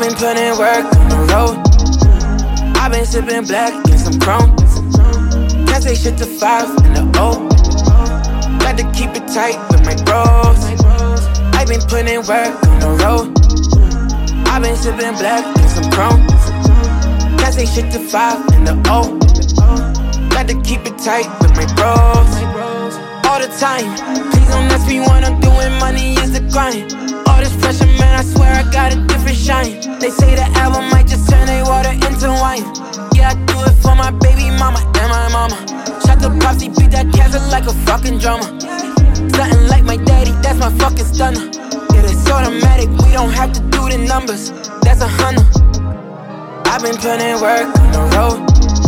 been putting work on the road. I've been sipping black and some chrome. Can't say shit to 5 and the O. Got to keep it tight with my bros. I've been putting work on the road. I've been sipping black and some chrome. Can't say shit to 5 and the O. Got to keep it tight with my bros. All the time, please don't ask me what I'm doing, money is the grind. All this pressure, man, I swear I got a different shine. They say the album might just turn their water into wine. Yeah, I do it for my baby mama and my mama. Shot the pops, he beat that cancer like a fucking drummer. Nothing like my daddy, that's my fucking stunner. Yeah, it's automatic, we don't have to do the numbers. That's 100. I've been putting work on the road.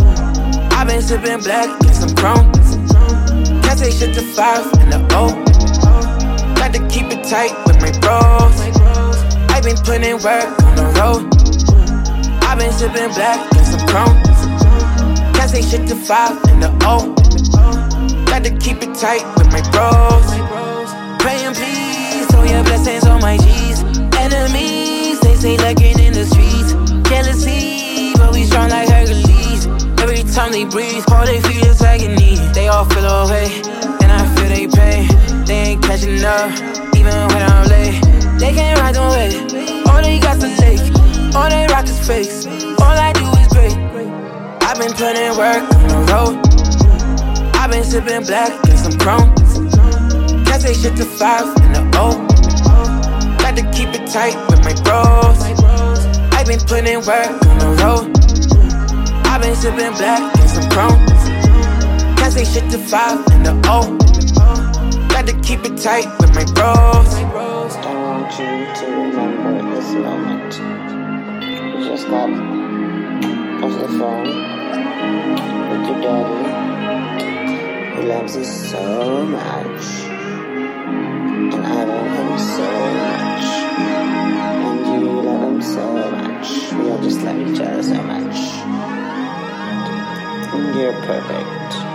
I've been sipping black and some chrome. Can't say shit to 5 and the O. Got to keep it tight with my bros. I've been putting work on the road. I've been sipping black and some chrome. Can't say shit to 5 and the O. Got to keep it tight with my bros. Praying please, throw your blessings on my G's. Enemies, they say lurking in the streets. Jealousy, but we strong like Hercules. Every time they breathe, all they feel is agony. They all feel away, and I feel they pain. They ain't catching up, even when I'm late. They can't ride the wave, all they got's a lake. All they rock is fakes, all I do is great. I've been putting work on the road. I've been sipping black and some chrome. Can't say shit to 5 and the O. Got to keep it tight with my bros. I've been putting work on the road. I've been sipping black and some chrome. Can't say shit to 5 and the O. Got to keep it tight with my bros. I want you to remember this moment. You just got off the phone with your daddy, who loves you so much, and I love him so much, and you love him so much. We all just love each other so much. You're perfect.